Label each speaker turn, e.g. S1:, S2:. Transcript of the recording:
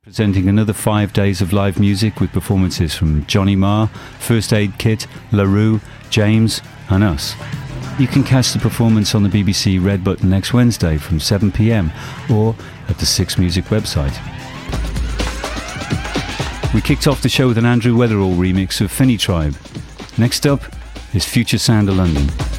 S1: presenting another 5 days of live music with performances from Johnny Marr, First Aid Kit, La Rue, James and us. You can catch the performance on the BBC Red Button next Wednesday from 7 p.m. or at the Six Music website. We kicked off the show with an Andrew Weatherall remix of Finny Tribe. Next up is Future Sound of London.